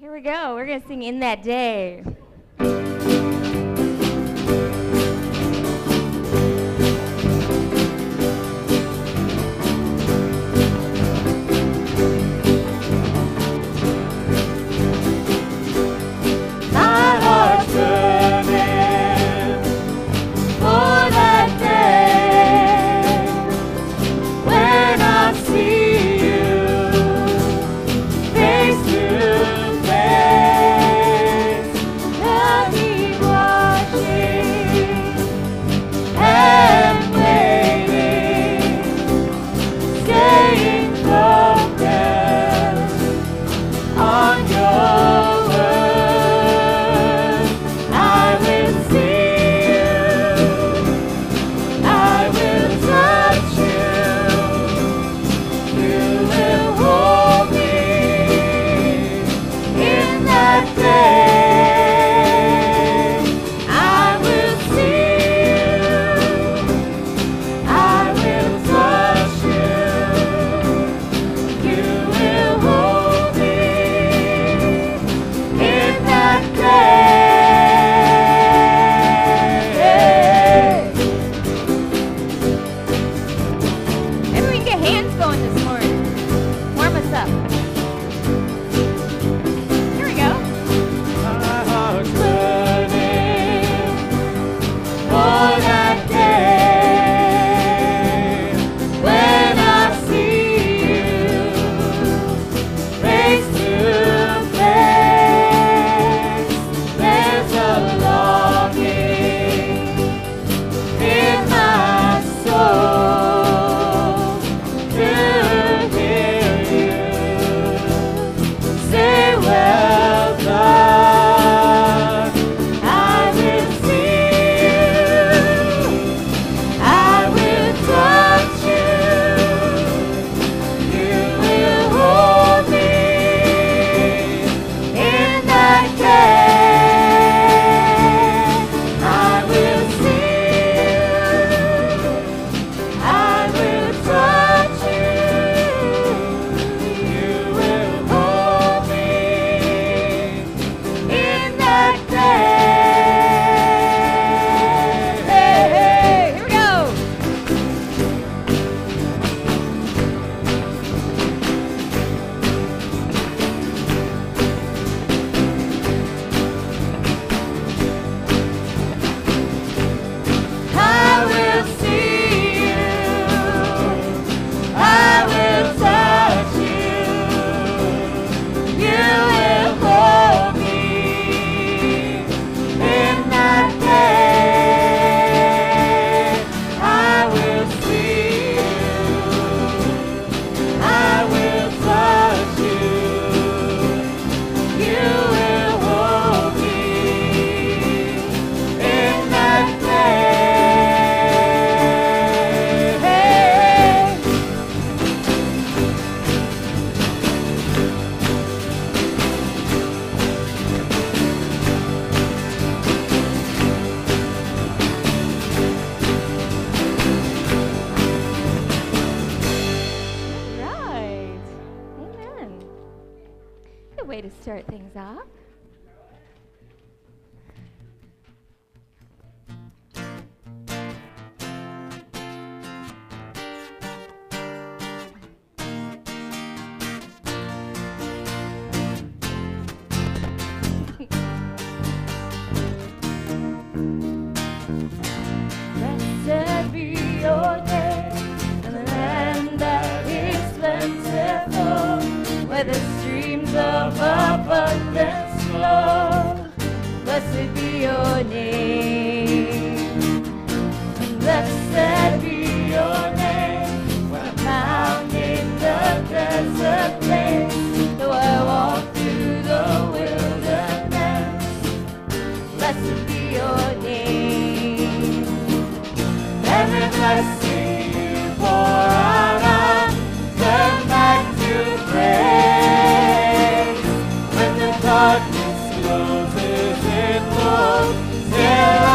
Here we go. We're going to sing In That Day. Way to start things off. Blessed be your name in the land that is plentiful, where the streams of abundance flow. Blessed be your name. Blessed be your name. When I'm found in the desert place, though I walk through the wilderness, blessed be your name. Every blessing you pour out, I turn back to praise. When the darkness closes in, Lord, still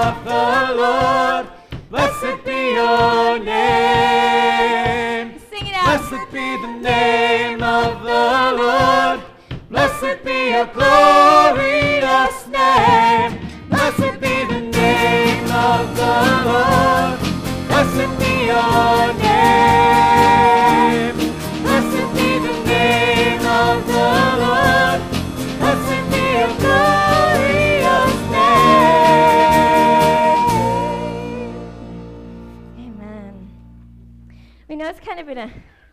of the Lord. Blessed be your name. Sing it out. Blessed be the name of the Lord. Blessed be your glorious name. Blessed be the name of the Lord. Blessed be your name. Blessed be the name of the Lord. Blessed be your glorious name. Amen. We know it's kind of been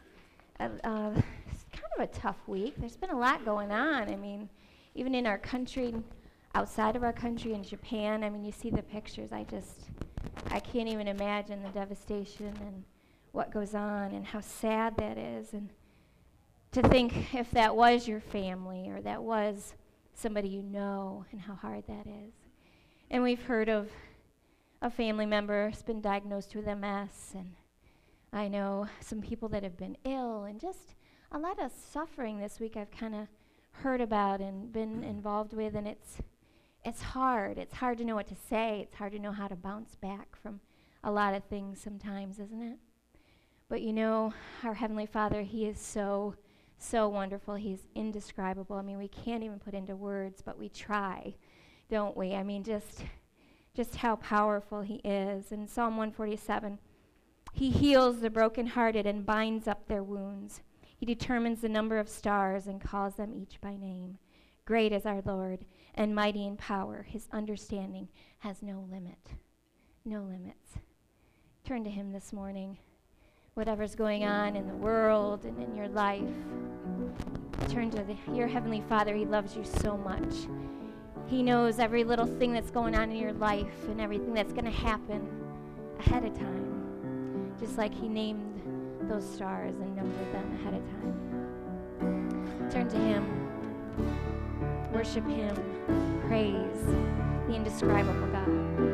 it's kind of a tough week. There's been a lot going on. I mean, even in our country, outside of our country, in Japan, I mean, you see the pictures. I can't even imagine the devastation and what goes on and how sad that is. And to think if that was your family or that was somebody you know and how hard that is. And we've heard of a family member has been diagnosed with MS, and I know some people that have been ill, and just a lot of suffering this week I've kind of heard about and been involved with, and it's hard. It's hard to know what to say. It's hard to know how to bounce back from a lot of things sometimes, isn't it? But you know, our Heavenly Father, He is so, so wonderful. He's indescribable. I mean, we can't even put into words, but we try, don't we? I mean, just how powerful He is. In Psalm 147, He heals the brokenhearted and binds up their wounds. He determines the number of stars and calls them each by name. Great is our Lord, and mighty in power. His understanding has no limit. No limits. Turn to Him this morning. Whatever's going on in the world and in your life, turn to your Heavenly Father. He loves you so much. He knows every little thing that's going on in your life and everything that's going to happen ahead of time, just like He named those stars and numbered them ahead of time. Turn to Him. Worship Him. Praise the indescribable God.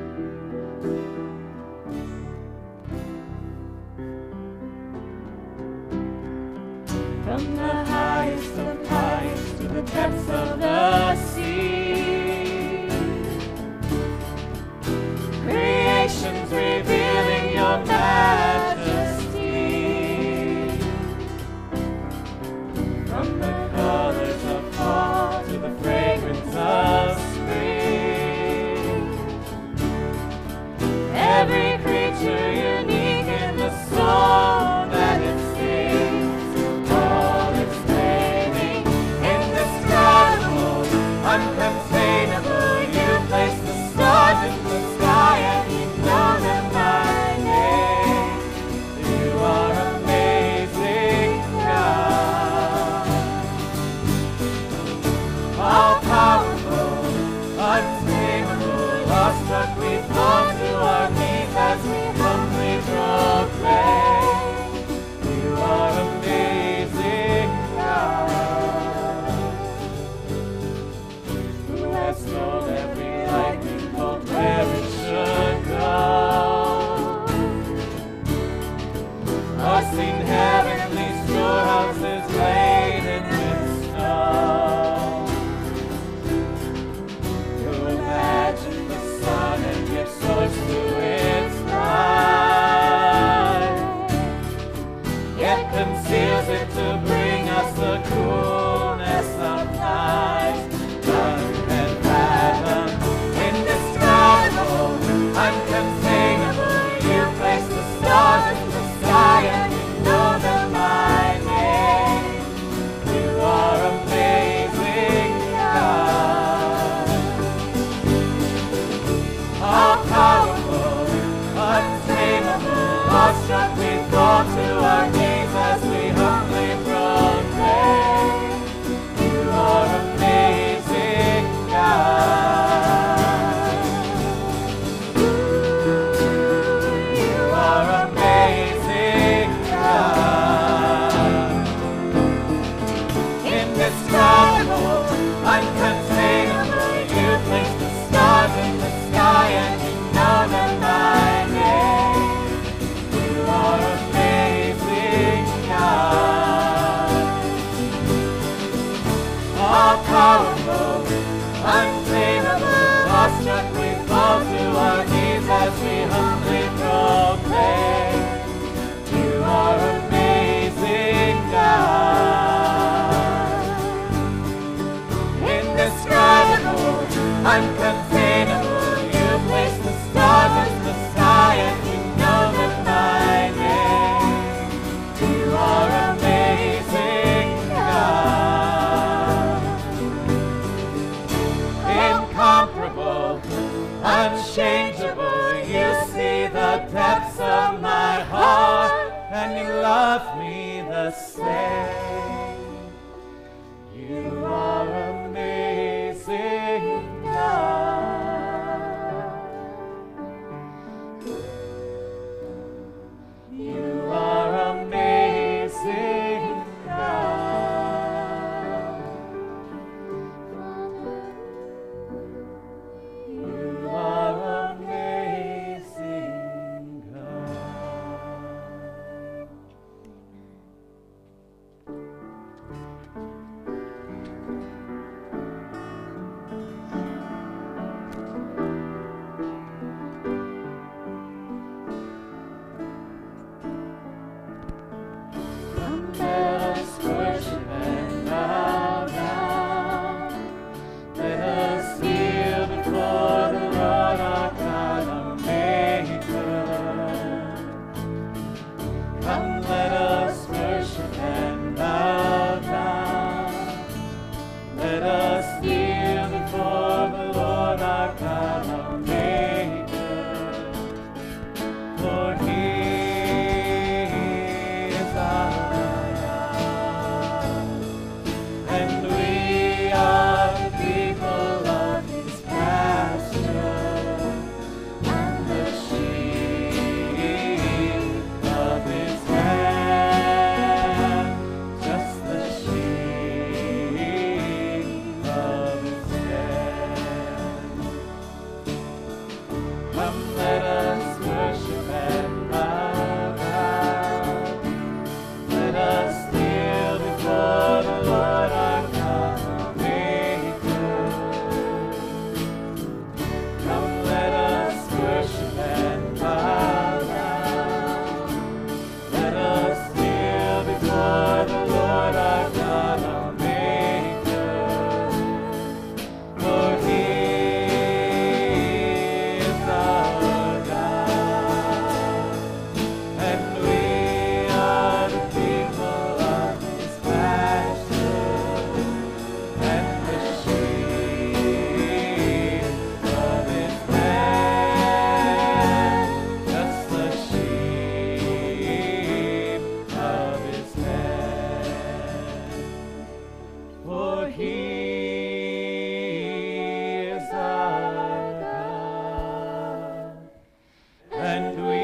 From the highest of heights to the depths of the sea, creation's revealing your majesty. From the colors of fall to the fragrance of spring, every creature unique in the song that it sings, all exclaiming, indescribable, uncontainable. You place the stars in the sky and you know them by name. You are amazing God, all powerful, untamable, awestruck we fall to our knees as we humbly proclaim. You are amazing God, who has told every lightning bolt where it should go, or seen heavenly storehouses laden with snow, who imagined the sun and gives source to its light, yet conceals it to bring us the coolness of night. None can fathom, indescribable, uncontainable. You place the stars in the sky and you know them by name. You are amazing God, all powerful, untamable, awestruck we fall to our knees as we humbly proclaim. You are amazing God. Ooh. and you love me the same. You are amazing, God. You are amazing, God. You are amazing, God. Come, let us worship and bow down. Let us kneel before the Lord our God, our Maker. Come, let us worship and bow down. Let us kneel before the Lord our God, our Maker. For He is our God, and we are the people of His pasture, and the sheep of His hand, just the sheep of His hand. Come, let us worship and bow down. Let us kneel before the Lord our God, our Maker. Come, let us worship and bow down. Let us kneel before the Lord our God, our Maker. For He is our God, and we are the people of His pasture, and the sheep of His hand, just the sheep of His hand. For He is our God, and we